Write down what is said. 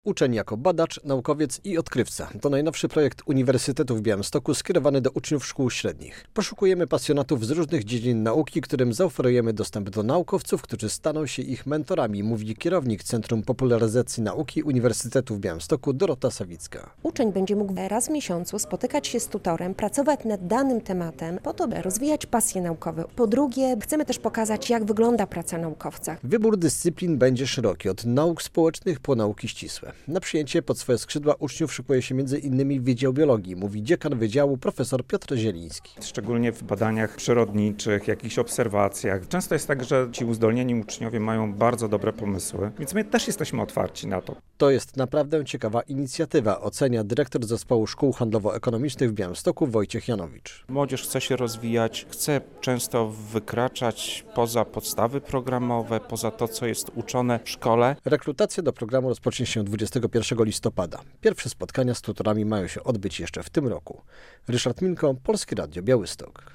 Uczeń jako badacz, naukowiec i odkrywca. To najnowszy projekt Uniwersytetu w Białymstoku skierowany do uczniów szkół średnich. Poszukujemy pasjonatów z różnych dziedzin nauki, którym zaoferujemy dostęp do naukowców, którzy staną się ich mentorami, mówi kierownik Centrum Popularyzacji Nauki Uniwersytetu w Białymstoku Dorota Sawicka. Uczeń będzie mógł raz w miesiącu spotykać się z tutorem, pracować nad danym tematem, po to, by rozwijać pasje naukowe. Po drugie, chcemy też pokazać, jak wygląda praca naukowca. Wybór dyscyplin będzie szeroki, od nauk społecznych po nauki ścisłe. Na przyjęcie pod swoje skrzydła uczniów szykuje się m.in. Wydział Biologii, mówi dziekan wydziału profesor Piotr Zieliński. Szczególnie w badaniach przyrodniczych, jakichś obserwacjach. Często jest tak, że ci uzdolnieni uczniowie mają bardzo dobre pomysły, więc my też jesteśmy otwarci na to. To jest naprawdę ciekawa inicjatywa, ocenia dyrektor Zespołu Szkół Handlowo-Ekonomicznych w Białymstoku Wojciech Janowicz. Młodzież chce się rozwijać, chce często wykraczać poza podstawy programowe, poza to, co jest uczone w szkole. Rekrutacja do programu rozpocznie się 21 listopada. Pierwsze spotkania z tutorami mają się odbyć jeszcze w tym roku. Ryszard Minko, Polskie Radio Białystok.